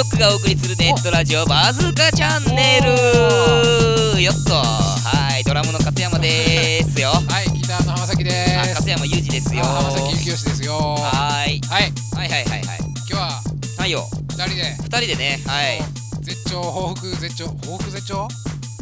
ックがお送りするネットラジオバズーカチャンネルよっと。はい、ドラムの勝山ですよ。 はい、ギターの浜崎であ、 す。 勝山裕二ですよ。 浜崎幸義ですよ。 はいはい、 はいはいはいはい。 今日ははいよ、 2人で 2人でね、はい。 絶頂報復絶頂報復絶頂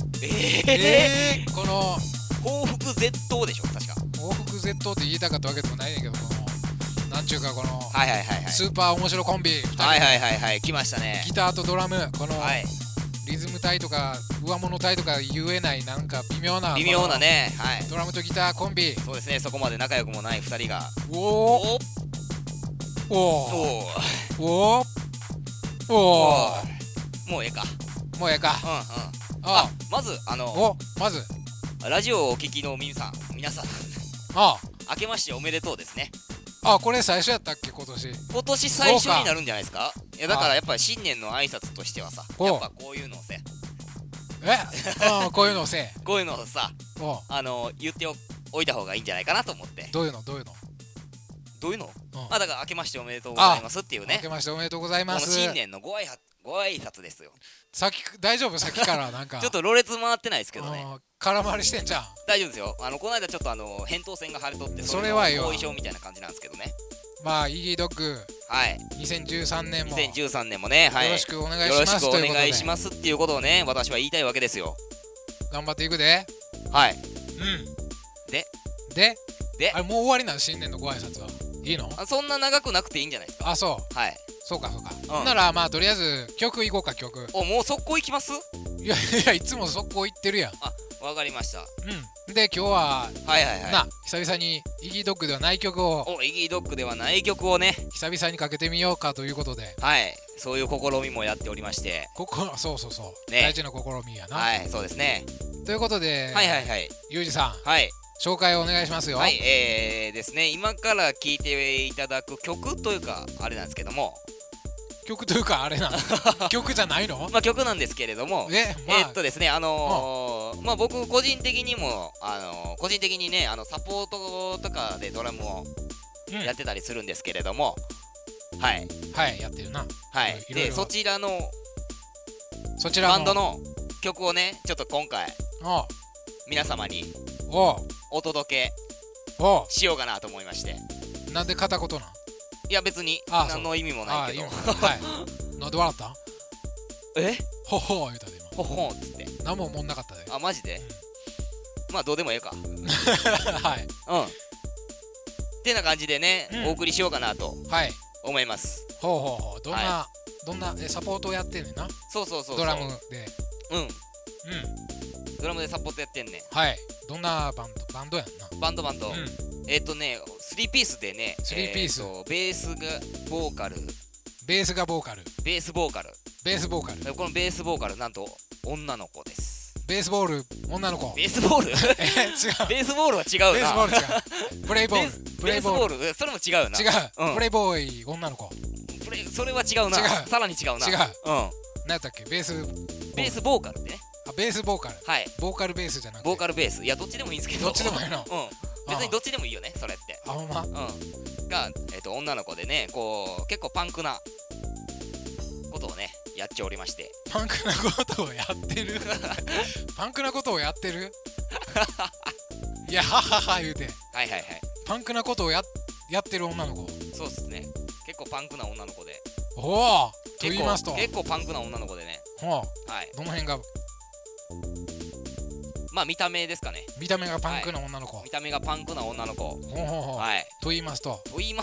この報復絶倒でしょ、確か。 報復絶倒って言いたかったわけでもないねんけど、このなんちゅうか、このはいはいはいはい。 スーパー面白コンビ2人、 はいはいはいはい、来ましたね。 ギターとドラム、このはい、 リズム隊とか上物隊とか言えない、なんか微妙なね、はい。 ドラムとギターコンビ。 そうですね、そこまで仲良くもない2人が。 おおおおおおおおおもうええか。 もうええか。 うんうん。 あまずまずラジオをお聞きの皆さんあ明けましておめでとうですね。 これ最初やったっけ、今年。 今年最初になるんじゃないですか。いやだからやっぱり新年の挨拶としてはさ、やっぱこういうのをさ、 こういうのをせえ。 こういうのをさ、 お言っておいた方がいいんじゃないかなと思って。 どういうのだから明けましておめでとうございますっていうね。 明けましておめでとうございます。 この新年のご挨拶ですよ。 大丈夫、さっきからなんかちょっとろれつ回ってないですけどね。 空回りしてんじゃん。 大丈夫ですよ。この間ちょっと扁桃腺が腫れとって、 それは後遺症みたいな感じなんですけどね。 まあ、イギードッグ、 はい。 2013年も 2013年もね、はい。 よろしくお願いよろしますしくお願いしす。 ますっていうことをね、私は言いたいわけですよ。 頑張っていくで。 はい。 で、 であれもう終わりなの、新年のご挨拶は。いいの？ そんな長くなくていいんじゃないですか。 そうはい。 か。ほんなら、まあ、とりあえず曲いこうか、曲。 もう速攻行きます？ いや、いつも速攻行ってるやん。 わかりました。 で、今日ははい久々にイギードッグではない曲をイギードッグではない曲をね、 久々にかけてみようかということで、 はい、そういう試みもやっておりまして、 そう、 ね、 大事な試みやな。 はい、そうですね。 ということで、 はい、 ゆうじさん、 はい、 紹介をお願いしますよ。 はい、ですね、今から聴いていただく曲というかあれなんですけども、 曲というかあれな曲じゃないの？ まあ曲なんですけれども、ですね、まあ僕個人的にね、サポートとかでドラムをやってたりするんですけれども、はいやってるな。 はい。でそちらのバンドの曲をね、ちょっと今回皆様にお届けしようかなと思いまして。 なんで片言なん？ いや別に何の意味もないけど。 なんで笑った？ほほー言うたで今。 ほほーっつって。 何も思んなかったで。 マジで？まあどうでもええか。 はい。 ってな感じでね、お送りしようかなと思います。 どんなサポートをやってんねんな。 そう。 ドラムで。 ドラムでサポートやってんねん。 はい。どんなバンドやんな。 バンド。3ピースでね、 3ピース。 ベースがボーカル。 ベースボーカル。 このベースボーカル、なんと女の子です。 ベースボール、女の子。 ベースボール？違う。ベースボールは違うな。 ベースボール違う。プレイボール。 ベースボール、それも違うな。 違う。プレイボーイ、女の子。 それは違うな。さらに違うな。 違う。何やったっけ？ベースボーカルってね。 ベースボーカル。 はい。 ボーカルベースじゃなくて。 ボーカルベース。いや、どっちでもいいんですけど。 どっちでもいいの？ 別にどっちでもいいよね、それって。 ほんま？ が、女の子でね、こう、結構パンクなことをね、やっておりまして。 パンクなことをやってるパンクなことをやってるいや、ははは言うて。 はい。 パンクなことをやってる女の子。 そうっすね。結構パンクな女の子で。 と言いますと。 結構パンクな女の子でね。 はい。どの辺が？ まあ見た目ですかね。 見た目がパンクな女の子。 見た目がパンクな女の子。 はい。と言いますと。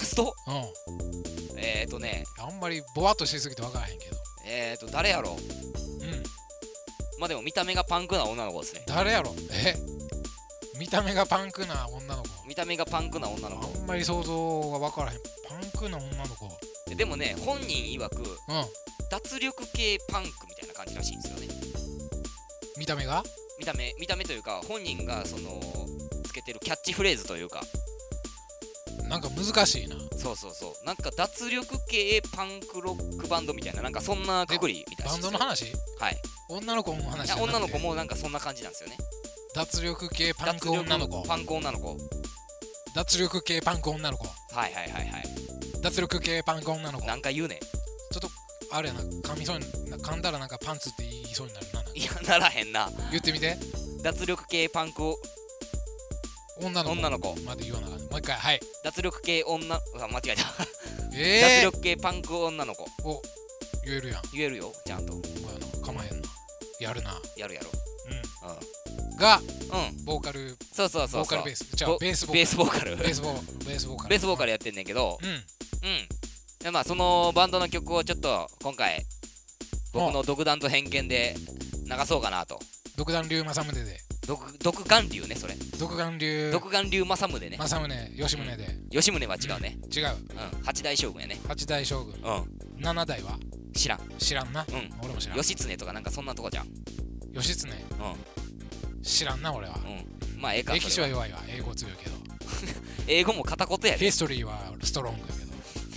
あんまりぼわっとしすぎて分からへんけど。 誰やろ？まあでも見た目がパンクな女の子ですね。 誰やろ？見た目がパンクな女の子。 見た目がパンクな女の子。 あんまり想像が分からへん。パンクな女の子。 でもね、本人曰く、脱力系パンクみたいな感じらしいんですよね。 見た目が？ 見た目というか、本人がつけてるキャッチフレーズというか、 なんか難しいな。 そうなんか脱力系パンクロックバンドみたいな、なんかそんなくくりみたいな。 バンドの話？ はい。 女の子の話？ 女の子もなんかそんな感じなんですよね。 脱力系パンク女の子。脱力系パンク女の子。 はい。 脱力系パンク女の子。 なんか言うねん。 ちょっとあれやな、噛んだらなんかパンツって言いそうになるな。 いや、ならへんな。 言ってみて。 脱力系パンク女の子まで言わなあかん。もう一回。はい。 脱力系間違えた。脱力系パンク女の子。 お、言えるやん。 言えるよ、ちゃんと。 かまへんな。やるな。 やる。 が、ボーカル。 そう。 ボーカルベース。じゃあベースボーカル。ベースボーカルやってんねんけど、でまあそのバンドの曲をちょっと今回僕の独断と偏見で流そうかなと。 独断流正宗で。 独眼流ね、それ。 独眼流正宗ね。 正宗、吉宗で。 吉宗は違うね。 違う。 八代将軍やね。 八代将軍。7代は知らんな。俺も知らん。 義経とかなんかそんなとこじゃん。 義経。知らんな、俺は。 まあ、 歴史は弱いわ。英語強いけど。 英語も片言やで。 ヒストリーはストロングやけど。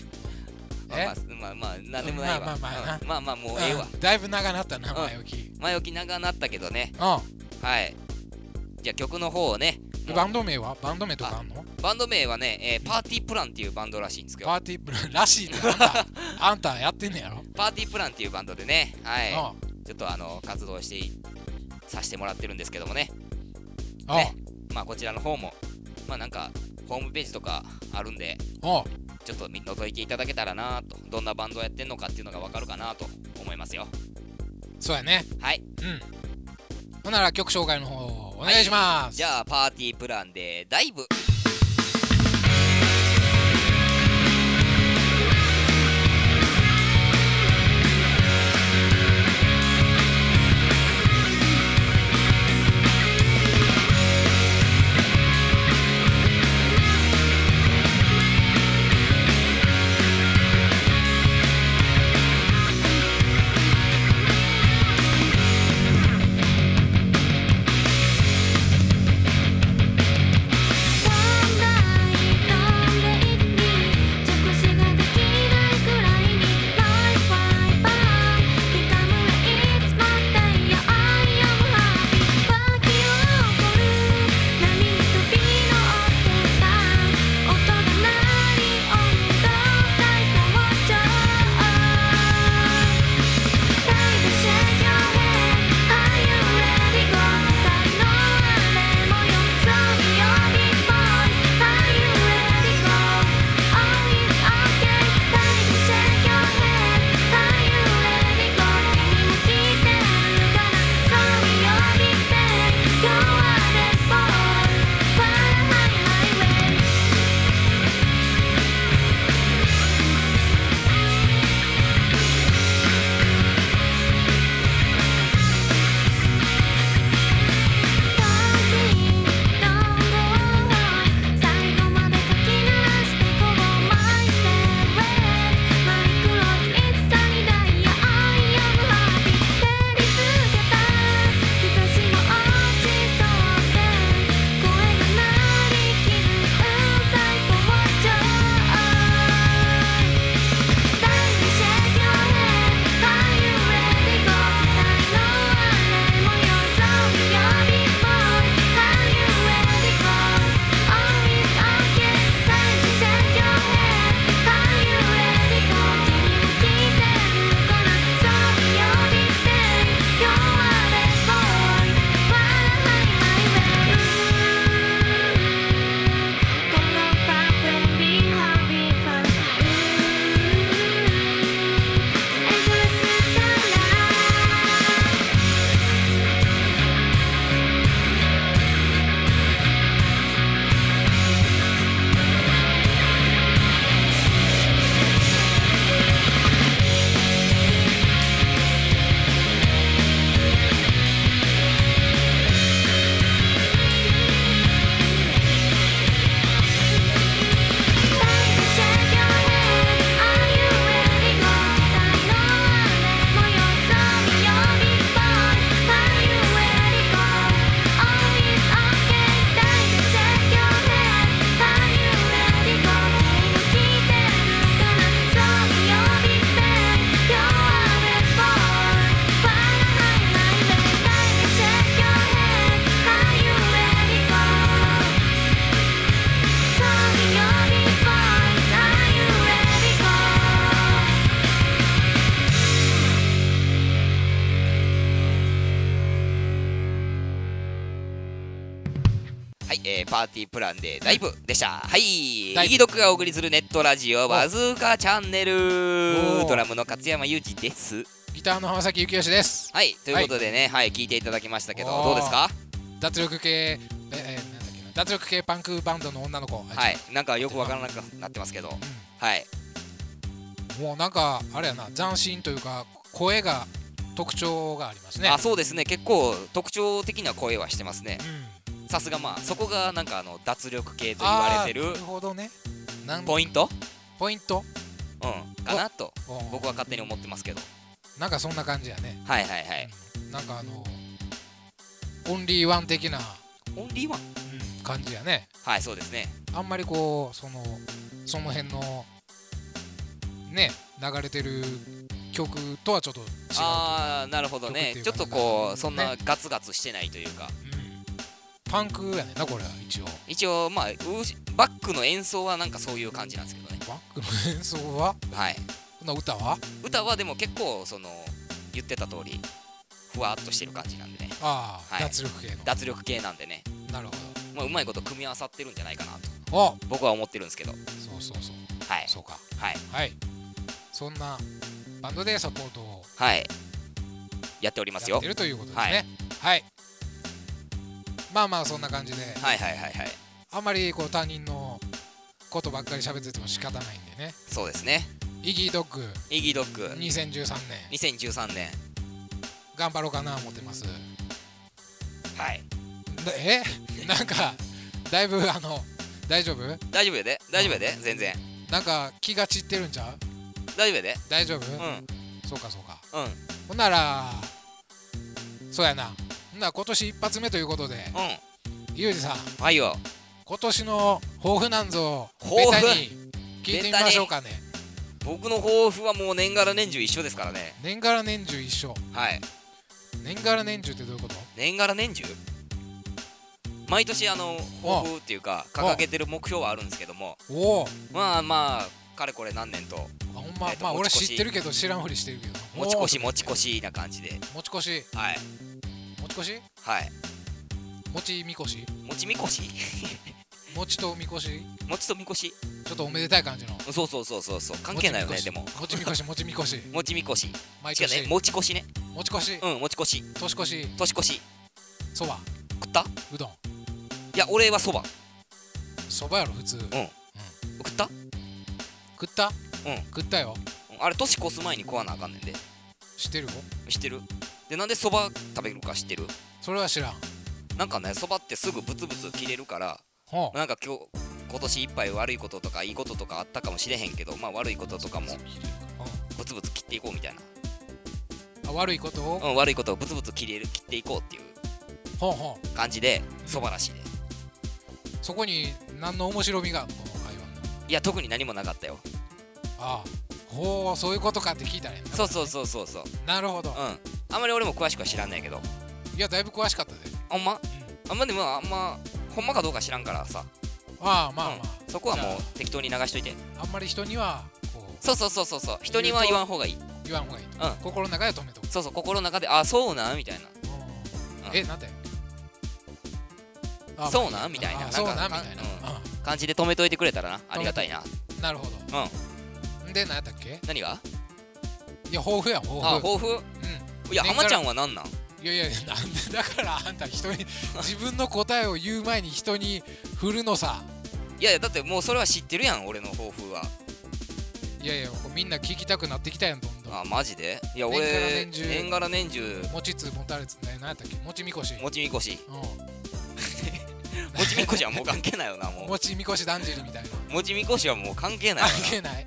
まあ、なんでもないわ。まあ、もうええわ。 だいぶ長なったな、前置き。 前置き長なったけどね。はい。じゃあ曲の方をね。 バンド名は？バンド名とかあんの？ バンド名はね、パーティープランっていうバンドらしいんですけど。 パーティープランらしいってあんたやってんねやろ？ パーティープランっていうバンドでね、はい。ちょっと活動させてもらってるんですけどもね。まあこちらの方も、まあなんかホームページとかあるんで、ちょっと覗いていただけたらなと、どんなバンドやってんのかっていうのがわかるかなと思いますよ。 そうやね。 はい。 ほんなら曲紹介の方お願いします。 じゃあパーティープランでダイブ。 Why パーティープランでライブでした。はい、イギドッグがお送りするネットラジオバズーカチャンネル、ドラムの勝山裕二です。 ギターの浜崎幸義です。 はい、ということでね、はい、聞いていただきましたけど、どうですか？ 脱力系、脱力系パンクバンドの女の子。 はい、なんかよくわからなくなってますけど、はい。 もうなんかあれやな、斬新というか声が特徴がありますね。 あ、そうですね、結構特徴的な声はしてますね。さすが、まあそこがなんか脱力系と言われてる、 なるほどね、 ポイントかなと僕は勝手に思ってますけど、 なんかそんな感じやね。 はいはいはい。 なんかオンリーワン的なオンリーワン、 感じやね。 はい、そうですね。 あんまりこうその辺のね流れてる曲とはちょっと違う。 ああ、なるほどね。ちょっとこうそんなガツガツしてないというか、 パンクやねんなこれは。 一応まあバックの演奏はなんかそういう感じなんですけどね。 バックの演奏は、 はい。 歌はでも結構その言ってた通りふわっとしてる感じなんでね。 ああ、はい、脱力系なんでね。 なるほど。 まあうまいこと組み合わさってるんじゃないかなと僕は思ってるんですけど。 そうはい、 そうか。 はい、 そんなバンドでサポートをやっておりますよ。 やってるということですね。はい。まあまあそんな感じで、あんまりこう他人のことばっかり喋ってても仕方ないんでね。 そうですね。 イギードッグ2013 年頑張ろうかな思ってます。 はい。 なんかだいぶ大丈夫やで全然。 なんか気が散ってるんちゃう？ 大丈夫やで。 大丈夫？そうか。ほんならそうやな。今年一発目ということで、ゆうじさん、 はいよ。 今年の抱負なんぞベタに聞いてみましょうかね。 僕の抱負はもう年がら年中一緒ですからね。 年がら年中一緒。 はい。 年がら年中ってどういうこと？ 年がら年中？毎年抱負っていうか掲げてる目標はあるんですけども、まあかれこれ何年と、 ほんま、まあ俺知ってるけど知らんふりしてるけど、 持ち越しな感じで。 持ち越し。 はい。 持ち越し？ はい。 持ちみこし？ 持ちみこし？ 餅とみこし？ 餅とみこし？ ちょっとおめでたい感じの。 そう関係ないよね。でも持ちみこし毎年ね。持ち越しね。 持ち越し。 持ち越し。 年越し。そば食った？ うどん。 いや俺はそばやろ普通。 食った食ったよ。 あれ年越す前に食わなあかんねんで。 知ってるで、なんでそば食べるか知ってる？ それは知らん。 なんかね、そばってすぐブツブツ切れるから、なんか今年いっぱい悪いこととかいいこととかあったかもしれへんけど、まあ悪いこととかもブツブツ切っていこうみたいな。 悪いことを？ 悪いことをブツブツ切っていこうっていう感じでそばらしいで。 そこに何の面白みがあるの？この会話の。 いや特に何もなかったよ。 そういうことかって聞いたね。 そう。 なるほど。 あんまり俺も詳しくは知らんねんけど。 いやだいぶ詳しかったで。 ほんま？でもほんまかどうか知らんからさ。 まあそこはもう適当に流しといて。 あんまり人にはそう人には言わん方がいい。 心の中で止めとく。 そう心の中でそうなんみたいな。 なんて？ そうなんみたいな感じで止めといてくれたらな、ありがたいな。 なるほど。で何やったっけ？ 何が？ いや抱負や。 抱負？いや浜ちゃんは何なん？ いやなんでだからあんた人に自分の答えを言う前に人に振るのさ。 いやだってもうそれは知ってるやん俺の抱負は。 いやみんな聞きたくなってきたやんどんどん。 マジで？いや俺年がら年中持ちつ持たれつ何やったっけ？持ちみこし。 持ちみこしはもう関係ないよな。もう持ちみこしだんじりみたいな。 持ちみこしはもう関係ない。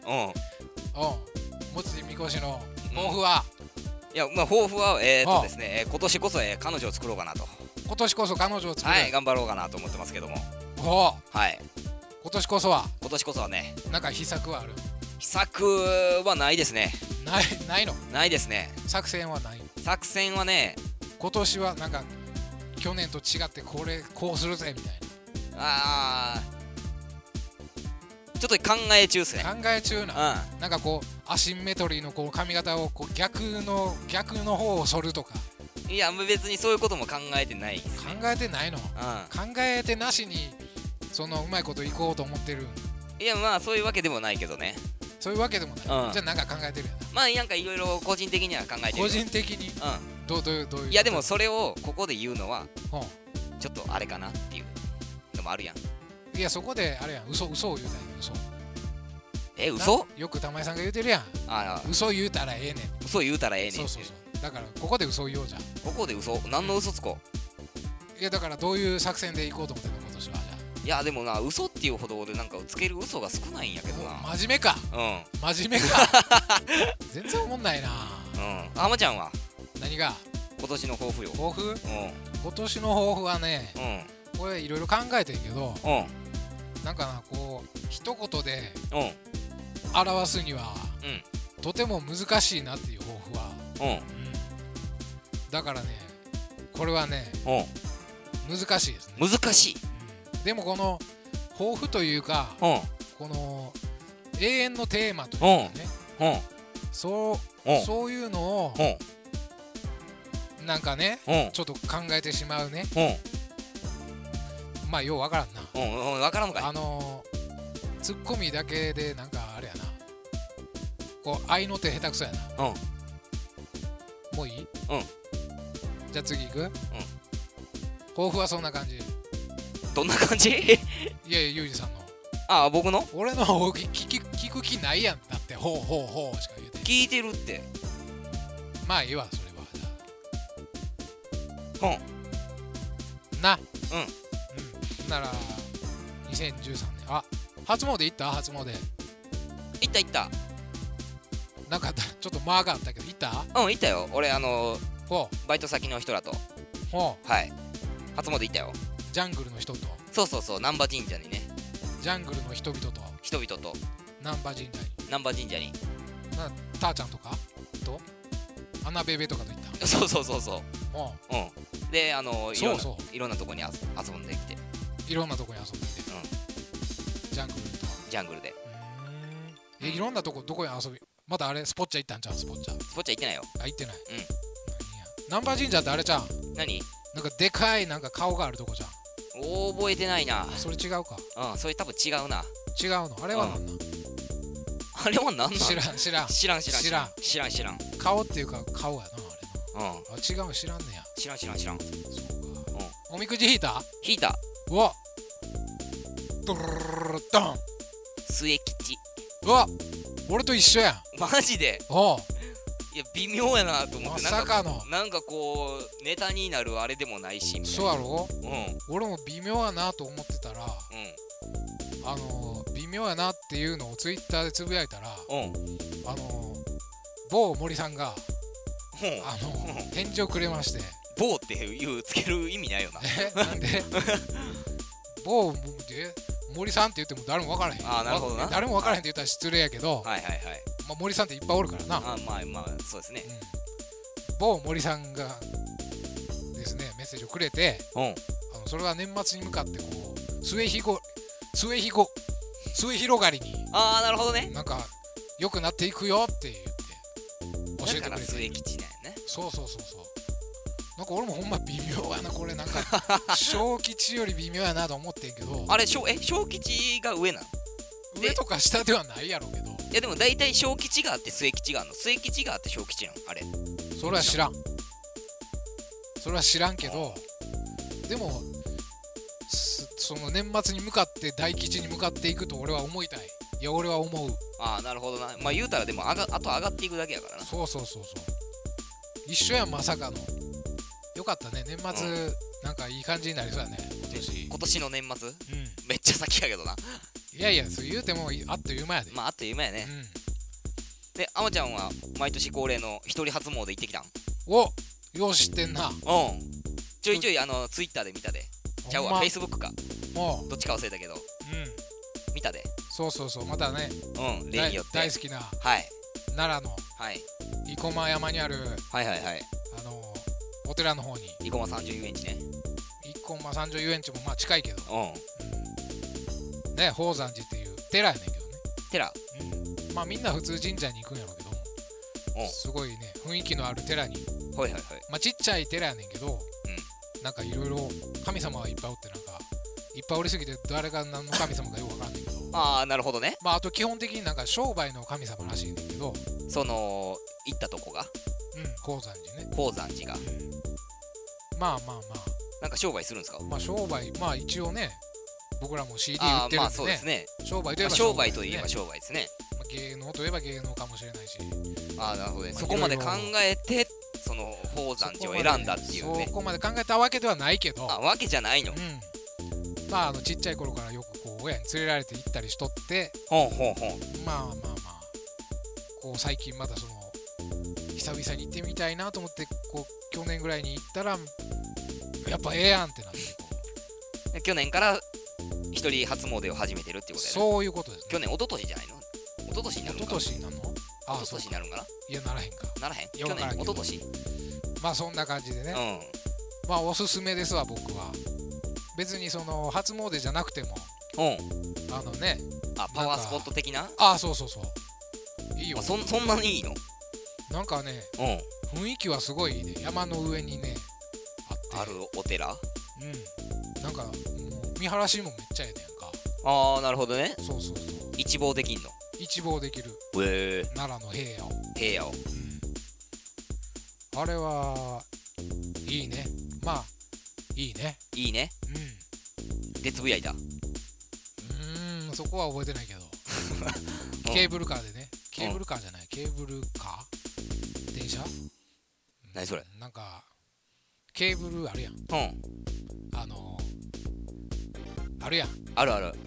持ちみこしの抱負は？ いや抱負はですね、今年こそ彼女を作ろうかなと。 今年こそ彼女を作る。 はい、頑張ろうかなと思ってますけども。はい。 今年こそはね。 なんか秘策はある？ 秘策はないですね。 ないの？ ないですね。 作戦はない？ 作戦はね、 今年はなんか去年と違ってこうするぜみたいな。ちょっと考え中っすね。 考え中な。なんかこうアシンメトリーのこう髪型をこう逆の方を剃るとか。 いや別にそういうことも考えてないですね。 考えてないの、考えてなしにそのうまいこといこうと思ってる。 いやまあそういうわけでもないけどね。 そういうわけでもない、じゃあなんか考えてるやん。 まあなんかいろいろ個人的には考えてる。 個人的にどういう。 いやでもそれをここで言うのはちょっとあれかなっていうのもあるやん。 いやそこであれやん、嘘を言うたら嘘よく玉井さんが言うてるやん。嘘言うたらええねん。 嘘言うたらええねん。 そうだからここで嘘言おうじゃん。 ここで嘘？何の嘘つこう？いやだからどういう作戦でいこうと思ってんの今年は。じゃあいやでもな、嘘っていうほどでなんかつける嘘が少ないんやけどな。 真面目か。真面目か。全然おもんないな。 浜ちゃんは何が今年の抱負よ。 抱負？今年の抱負はね、これいろいろ考えてんけど、なんかな、こう一言で表すにはとても難しいなっていう抱負は、だからね、これはね難しいですね。 難しい。 でもこの抱負というか、この永遠のテーマというかね、そういうのをなんかね、ちょっと考えてしまうね。まあようわからんな。 わからんのかい。 ツッコミだけでなんかあれやな、こう愛の手下手くそやな。もういい？じゃあ次行く？抱負はそんな感じ。 どんな感じ？ いやユージさんの。 あ、僕の？ 俺の方聞く気ないやん。だってほうしか言うて。 聞いてるって。 まあいいわそれは。な。なら2013年。あ、初詣行った？初詣行った。 なんかちょっと間があったけど行った？ 行ったよ。俺バイト先の人らと。はい。初詣行ったよ。 ジャングルの人と。 そう難波神社にね。 ジャングルの人々と難波神社にターちゃんとかとアナベベとかと行った。 そうでいろんなとこに遊んできて。 いろんなとこに遊んできて。ジャングルで。いろんなとこどこに遊び。まだあれスポッチャ行ったんちゃう？スポッチャ行ってないよ。行ってない。難波神社ってあれちゃう？何？なんかでかいなんか顔があるとこじゃん。 覚えてないな。 それ違うか。 それ多分違うな。 違うの？あれはなんなん？ あれはなんなん？知らん。 顔っていうか顔やなあれな。違う、知らんねや。 知らん。 そうか。おみくじ引いた？うわ。ドルルルドン。 末吉。 うわ。俺と一緒やん。 マジで？いや微妙やなと思って。 まさかの。 なんかこうネタになるあれでもないし。 そうやろ？俺も微妙やなと思ってたら、微妙やなっていうのをツイッターでつぶやいたら、某森さんが返事をくれまして。 某っていうつける意味ないよな。 なんで？某で森さんって言っても誰も分からへん。 なるほどな。 誰も分からへんって言ったら失礼やけど、まあ森さんっていっぱいおるからな。 まあそうですね。 某森さんがですねメッセージをくれて、それは年末に向かってこう末広がりに、 なるほどね。 なんか良くなっていくよって言って教えてくれて。だから末吉だよね。 そう。なんか俺もほんま微妙やなこれ。なんか小吉より微妙やなと思ってんけど。 あれ小吉が上なの？ 上とか下ではないやろうけど。 いやでも大体小吉があって末吉があるの。末吉があって小吉なのあれ。 それは知らんけど、でもその年末に向かって大吉に向かっていくと俺は思いたい。いや俺は思う。 なるほどな。まあ言うたらでもあと上がっていくだけやからな。 そう一緒やん。まさかの。よかったね年末、なんかいい感じになりそうやね今年の年末。めっちゃ先やけどな。 いやそう言うてもあっという間やで。 あっという間やね。であまちゃんは毎年恒例の一人初詣行ってきたん？ よう知ってんな。 ちょいツイッターで見たで。ちゃうわ、フェイスブックか。どっちか忘れたけど。見たで。 そうまたね。 例によって大好きな奈良の生駒山にあるお寺の方に。 生駒三条遊園地ね。 生駒三条遊園地もまあ近いけどね、宝山寺っていう寺やねんけどね。 寺。 まあみんな普通神社に行くんやろうけども、すごいね雰囲気のある寺にはいはいはい。 まあちっちゃい寺やねんけど、なんかいろいろ神様がいっぱいおって、なんかいっぱいおりすぎて誰が何の神様かよくわかんないけどああ、なるほどね。 まああと基本的になんか商売の神様らしいねんけど、 その行ったとこが高山寺ね。 高山寺が、 まあまあまあなんか商売するんですか？ まあ商売、まあ一応ね、僕らも CD 売ってるんでね。 まあそうですね。 商売といえば商売といえば商売ですね。 芸能といえば芸能かもしれないし。 なるほどね。そこまで考えてその宝山寺を選んだっていうね。 そこまで考えたわけではないけど。 わけじゃないの。 まあちっちゃい頃からよくこう親に連れられて行ったりしとって、まあこう最近またその久々に行ってみたいなと思ってこう去年ぐらいに行ったらやっぱええやんってなって。 去年から一人初詣を始めてるっていうことだよね。 そういうことですね。 去年一昨年じゃないの？一昨年になるのか。 一昨年になるの？ 一昨年になるんかな？いやならへんか。 ならへん。去年一昨年。 まあそんな感じでね。まあおすすめですわ僕は。別にその初詣じゃなくても、ね、 パワースポット的な？ そうそうそう。いいよ。 そんなにいいの？ なんかね、雰囲気はすごいね。山の上にねあるお寺？ なんかもう見晴らしもめっちゃええねんか。なるほどね。 そうそうそう。 一望できんの？ 一望できる。奈良の平野を。 平野を。 あれはいいね。まあいいね。 いいね。鉄ぶやいた。 そこは覚えてないけど。ケーブルカーでね。ケーブルカーじゃない。ケーブルカー？電車？ 何それ？ なんかケーブルあるやん。あるやん。 あるある。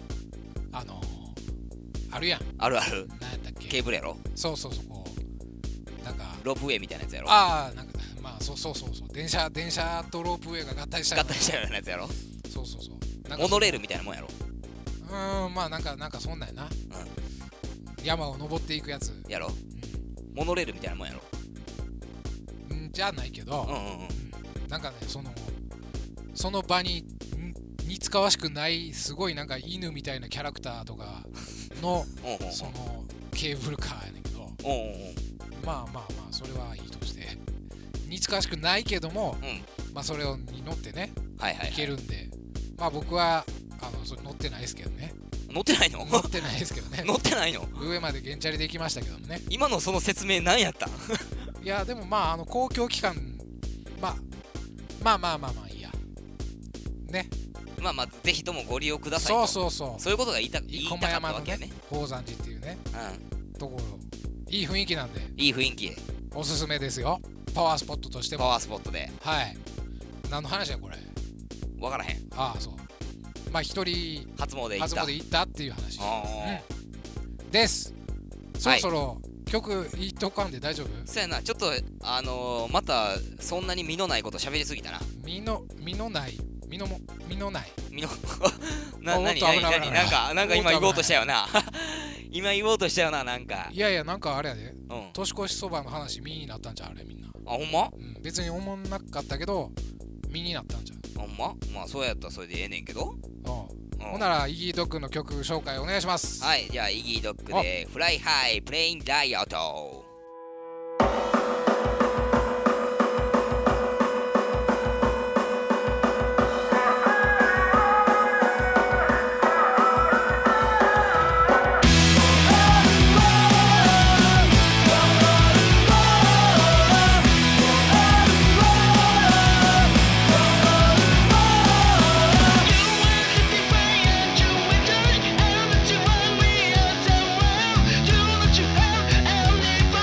あるやん。 あるある。 何やったっけ？ ケーブルやろ？ そうそうそう。なんかロープウェイみたいなやつやろ？ なんかまあそう電車とロープウェイが合体したようなやつやろ？ そうそうそう。 モノレールみたいなもんやろ？ まあなんかそんなんやな。山を登っていくやつやろ？モノレールみたいなもんやろ？ じゃないけど、なんかねその場に似つかわしくないすごいなんか犬みたいなキャラクターとかのそのケーブルカーやねんけど、まあそれはいいとして似つかわしくないけども、まあそれに乗ってね行けるんで、まあ僕はそれ乗ってないですけどね。 乗ってないの？ 乗ってないですけどね。 乗ってないの？ 上までゲンチャリで行きましたけどもね。 今のその説明何やった？ いやでもまあ公共機関まあいいやね。 まあぜひともご利用くださいと。 そういうことが言いたかったわけね。 宝山寺っていうね、ところいい雰囲気なんで。 いい雰囲気。 おすすめですよ。パワースポットとしても。 パワースポットで。 はい。何の話やこれ？ わからへん。 そう。まあ一人初詣行ったっていう話です。そろそろ曲言っとかんで大丈夫？ そうやな。ちょっとまたそんなに身のないこと喋りすぎたな。 身のないなんか今言おうとしたよな。今言おうとしたよな。なんかいやなんかあれやで、年越しそばの話身になったんじゃんあれみんな。 ほんま？ 別に思んなかったけど身になったんじゃん。 ほんま？まあそうやったらそれでええねんけど。 ほんならイギードッグの曲紹介お願いします。 はい、じゃあイギードッグでフライハイプレインダイオット。 Do what you have, and if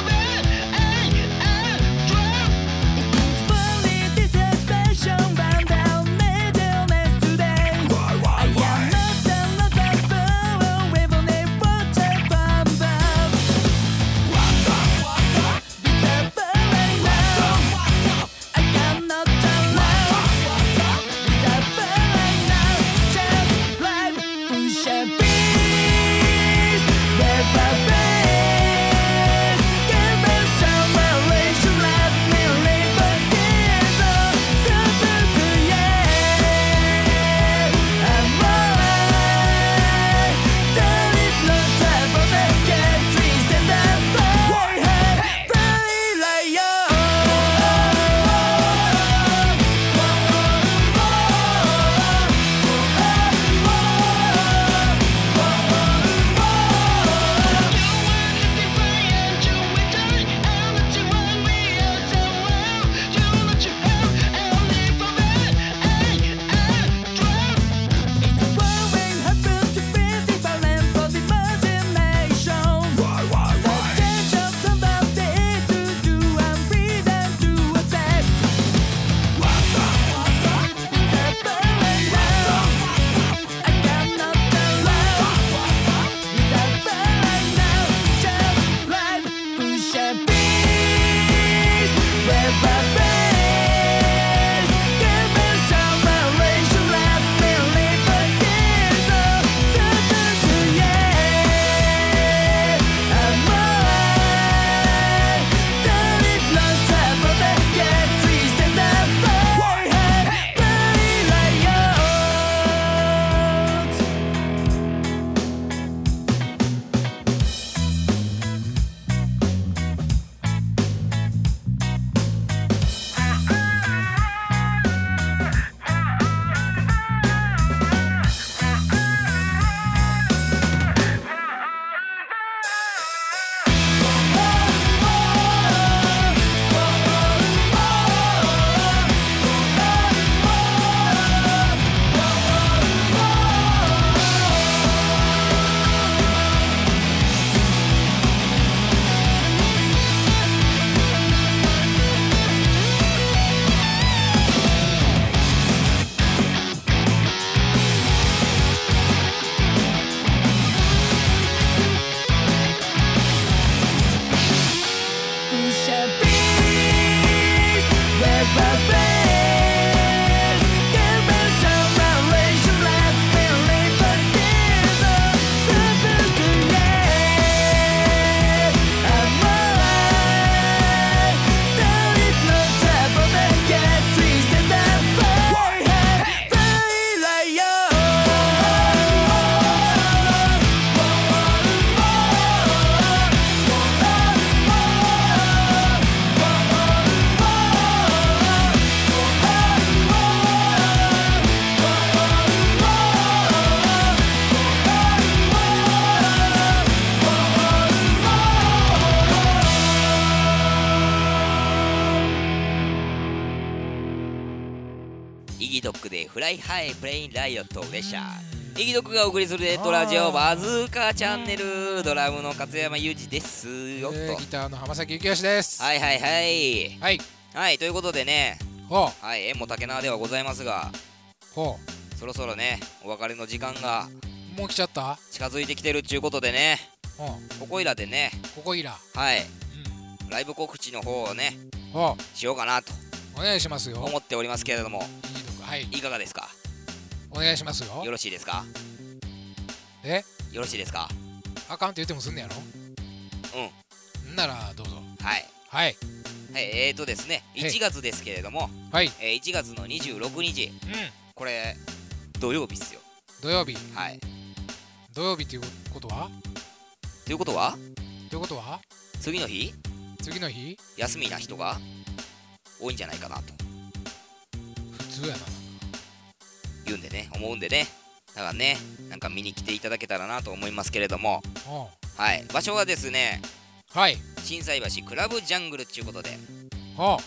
フライハイプレインライオット列車。イギドクがお送りするネットラジオバズーカチャンネル。ドラムの勝山裕二ですよと、 ギターの浜崎幸義です。 はいはいはいはいはい、ということでね、 ほはい、縁も竹縄ではございますが、 ほそろそろねお別れの時間がもう来ちゃった。 近づいてきてるっちゅうことでね、ここいらでね、 ここいら、 はい、ライブ告知の方をねしようかなとお願いしますよ。 思っておりますけれども、 はい、 いかがですか。 お願いしますよ。 よろしいですか。よろしいですか。 あかんって言ってもすんねやろ。んならどうぞ。 はいはいはい、ですね、1月ですけれども、 はい、 1月の26日、これ土曜日っすよ。 土曜日。 はい、 土曜日っていうことはということは次の日休みな人が多いんじゃないかなと普通やな言うんでね、思うんでね、だからね、なんか見に来ていただけたらなと思いますけれども、はい、場所はですね、 はい、 心斎橋クラブジャングルっていうことで、 はい、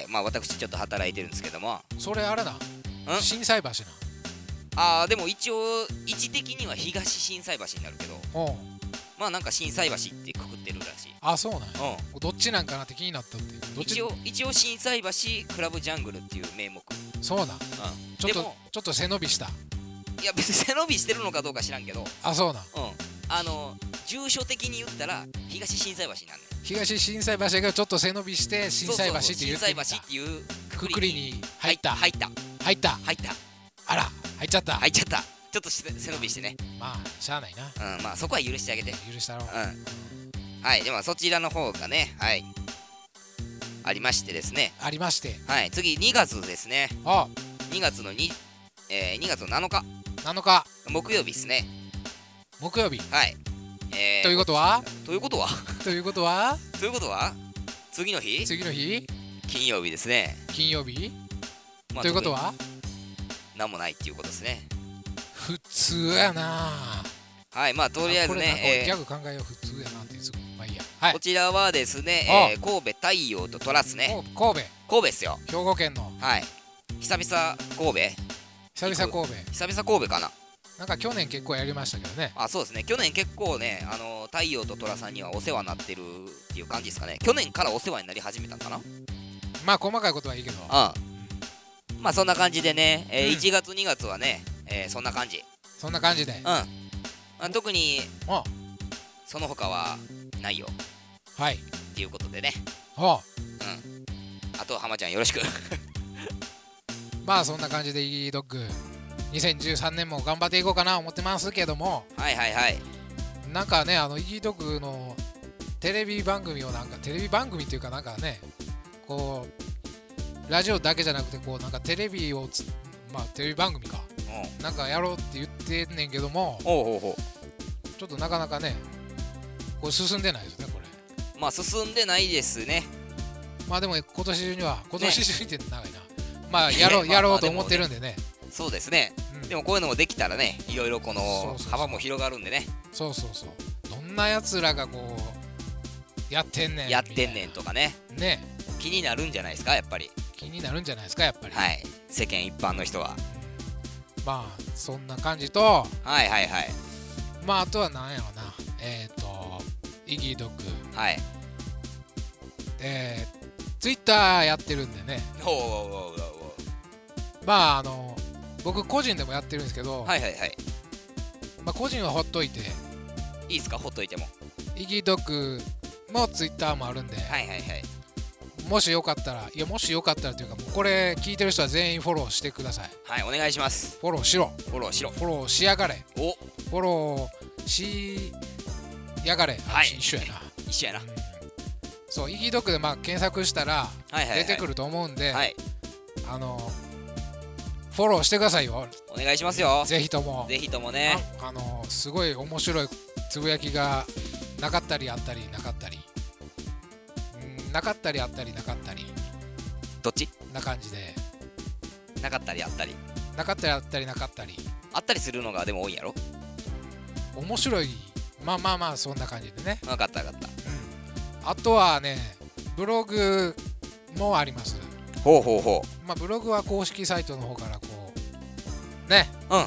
まあ私ちょっと働いてるんですけども、 それあれだ、心斎橋な。でも一応位置的には東心斎橋になるけど、まあなんか心斎橋ってくくってるらしい。 あ、そうなんや。どっちなんかなって気になったって。 一応心斎橋クラブジャングルっていう名目。 そうなん。ちょっと背伸びした。 いや別に背伸びしてるのかどうか知らんけど。 あ、そうなん。 住所的に言ったら東心斎橋なんね。 東心斎橋がちょっと背伸びして心斎橋って言ってみた。 心斎橋っていうくくりに入った。あら、入っちゃった。ちょっと背伸びしてね。 まあしゃあないな。 まあそこは許してあげて。 許したろう。 はい、でもそちらの方がね、はい、ありましてですね。 ありまして。 はい、次2月ですね。2月の7日。木曜日ですね。 木曜日。 はい。 ということは次の日金曜日ですね。 金曜日、ということは何もないっていうことですね。 普通やな。 はい、まあとりあえずね、 ギャグ考えよう。普通やなってすぐ、まあいいや。はい、 こちらはですね、神戸太陽と虎っすね。神戸っすよ。 兵庫県の。 はい、久々神戸かな。 なんか去年結構やりましたけどね。 あ、そうですね。去年結構ね、太陽と虎さんにはお世話になってるっていう感じですかね。去年からお世話になり始めたんかな。 まあ細かいことはいいけど。 まあそんな感じでね、1月2月はね、そんな感じで。特にその他はないよ。 はい。 っていうことでね。 あと浜ちゃんよろしく。 まあそんな感じでイギードッグ2013年も頑張っていこうかな思ってますけども、なんかね、イギードッグのテレビ番組っていうかなんかね、こうラジオだけじゃなくてこうなんかテレビ番組かなんかやろうって言ってんねんけども、ちょっとなかなかねこれ進んでないですね。これまあ進んでないですね。 まあでも今年中にって長いな。まあやろうと思ってるんでね。 そうですね。でもこういうのもできたらね、いろいろこの幅も広がるんでね。 そうどんなやつらがこうやってんねんとかね、気になるんじゃないですか。やっぱりはい、世間一般の人は。 まあそんな感じと、まああとはなんやろな、イギードッグ、ツイッターやってるんでね。まあ僕個人でもやってるんですけど、まあ個人はほっといていいですか。ほっといてもイギードッグもツイッターもあるんで、もしよかったらというか、もうこれ聞いてる人は全員フォローしてください。 はい、お願いします。 フォローしろ。 フォローしやがれ。フォローしやがれ。一緒やな。そう、イギードッグで検索したら出てくると思うんで、フォローしてくださいよ。 お願いしますよ。 ぜひともね。 すごい面白いつぶやきがなかったりあったりなかったり、なかったりあったりなかったり、 どっちな感じで、 なかったりあったりなかったりあったりなかったりあったりするのがでも多いんやろ。 面白い。まあそんな感じでね。 分かった。 あとはね、ブログもあります。まあブログは公式サイトの方からこうね、 うん、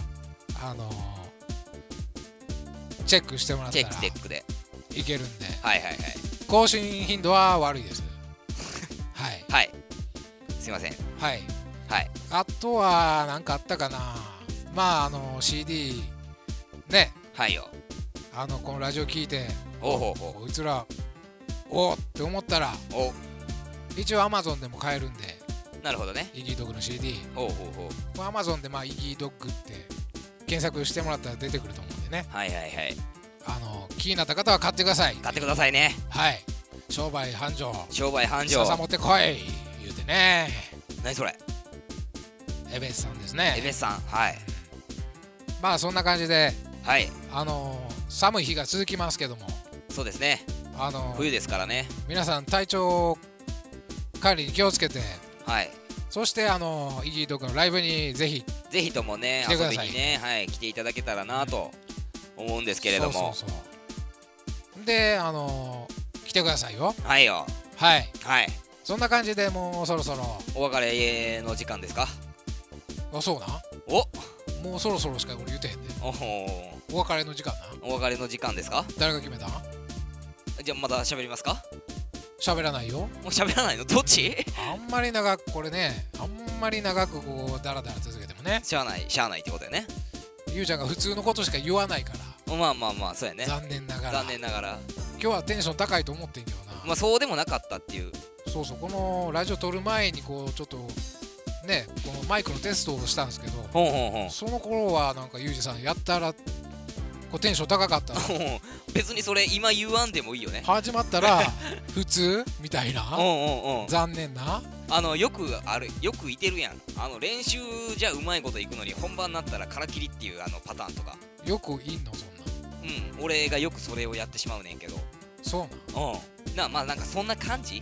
チェックしてもらったらチェックでいけるんで、 はいはいはい、 更新頻度は悪いですはいはい、すいません、 はいはい、 あとは何かあったかな。まあCD ね、 はいよ、 このラジオ聞いてこいつらおって思ったら一応 Amazon でも買えるんで。 なるほどね。 イギードッグの CD。Amazon でイギードッグって検索してもらったら出てくると思うんでね。 はいはいはい。 気になった方は買ってください。 買ってくださいね。 はい。商売繁盛。 商売繁盛。 さ持ってこい言うてね。 何それ。 エベスさんですね。 エベスさん、はい。 まあそんな感じで、 はい。 寒い日が続きますけども。 そうですね。冬ですからね。 皆さん体調管理に気をつけて。はい、そしてイギードッグのライブにぜひともね遊びにね、はい、来ていただけたらなと思うんですけれども、 で来てくださいよ。 はいよ、 はいはい、 そんな感じでもうそろそろお別れの時間ですか。 あ、そうな。もうそろそろしか俺言うてへんで。お別れの時間な。 お別れの時間ですか。 誰が決めた。 じゃあまだ喋りますか。 喋らないよ。 もう喋らないの。どっち。 あんまり長くこれね、あんまり長くこうダラダラ続けてもね、 しゃあないってことよね。 ゆうちゃんが普通のことしか言わないから。 まあそうやね。 残念ながら今日はテンション高いと思ってんけどな。 まあそうでもなかったっていう。 そうこのラジオ撮る前にこうちょっとね、このマイクのテストをしたんですけど、その頃はなんかゆうじさんやったらこうテンション高かった。 別にそれ今言わんでもいいよね。 始まったら普通みたいな。残念な。 よくいてるやん。練習じゃうまいこといくのに本番になったらからきりっていうパターンとかよくいんのそんな。俺がよくそれをやってしまうねんけど。 そうなん。 まあなんかそんな感じ。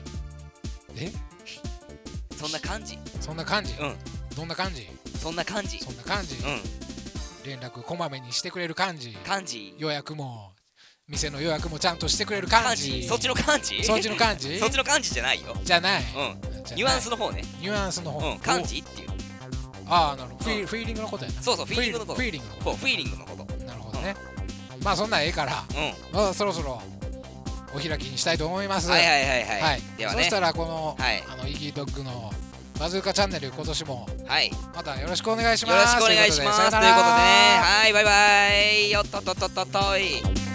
そんな感じ。 どんな感じ。そんな感じ。連絡こまめにしてくれる感じ。予約も店の予約もちゃんとしてくれる感じ。 そっちの感じじゃないよ。 じゃない。 ニュアンスの方ね。感じっていう。 ああ、なるほど。フィーリングのことやな。 そうフィーリングのこと。 フィーリングのこと。なるほどね。まあそんなんええからそろそろお開きにしたいと思います。 はい。ではね、 そしたらこのイギードッグのバズーカチャンネル今年もまたよろしくお願いします。 よろしくお願いしますということでね、はい、バイバイ。よっとっとっとっとい。